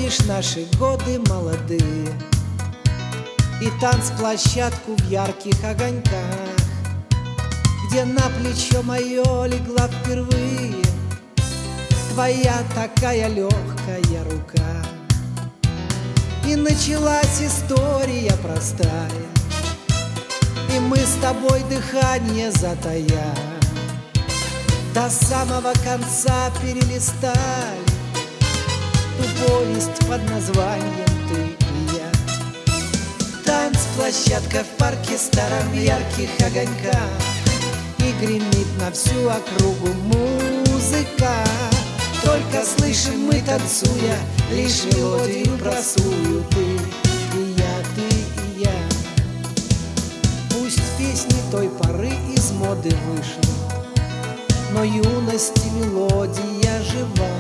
вспомнишь наши годы молодые и танцплощадку в ярких огоньках, где на плечо мое легла впервые твоя такая легкая рука. И началась история простая, и мы с тобой дыхание затая до самого конца перелистали ту повесть под названием «Ты и я». Танцплощадка в парке старом в ярких огоньках, и гремит на всю округу музыка. Только слышим мы, танцуя, лишь мелодию простую: ты и я, ты и я. Пусть песни той поры из моды вышли, но юности мелодия жива.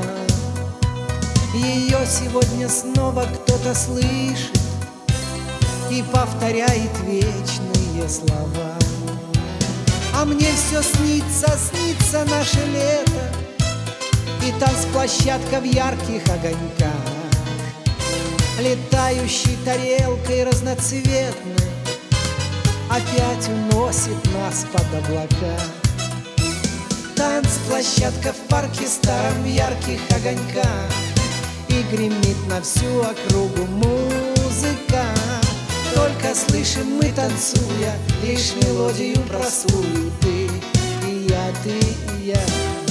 Ее сегодня снова кто-то слышит и повторяет вечные слова. А мне все снится, снится наше лето и танцплощадка в ярких огоньках, летающей тарелкой разноцветной опять уносит нас под облака. Танцплощадка в парке старом в ярких огоньках, и гремит на всю округу музыка. Только слышим мы, танцуя, лишь мелодию простую: ты и я, ты и я.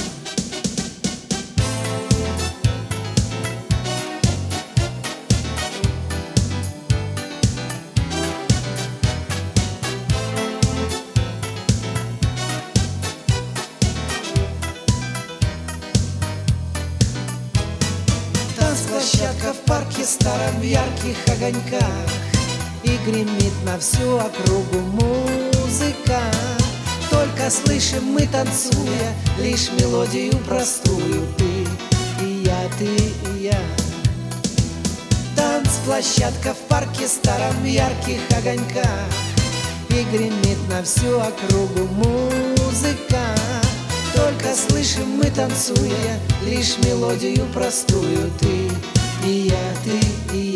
Танцплощадка в парке старом в ярких огоньках, и гремит на всю округу музыка. Только слышим мы, танцуя, лишь мелодию простую: ты и я, ты и я. Танцплощадка в парке старом в ярких огоньках, и гремит на всю округу музыка. Только слышим мы, танцуя, лишь мелодию простую: ты и я, ты и я.